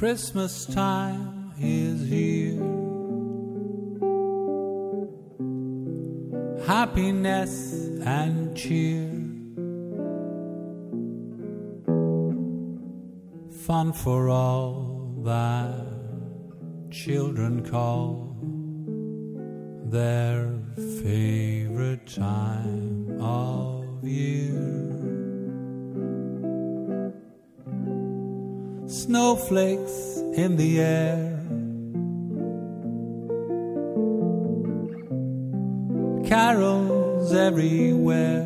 Christmas time is here. Happiness and cheer, fun for all that children call their favorite time of year. Snowflakes in the air, carols everywhere,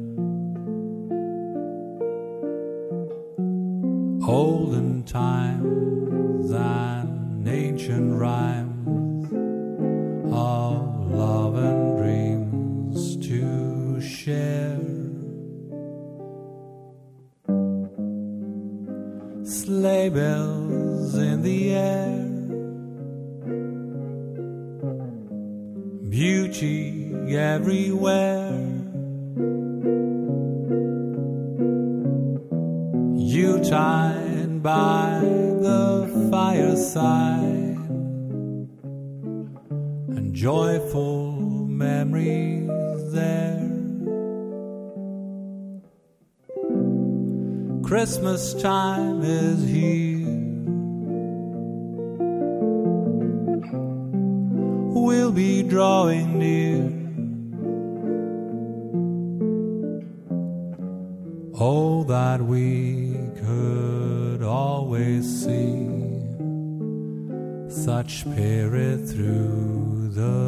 olden times and ancient rhymes of love and dreams to share. Sleigh bells in the air, beauty everywhere, Yuletide by the fireside, and joyful memories there. Christmas time is here. We'll be drawing near. Oh, that we could always see such spirit through the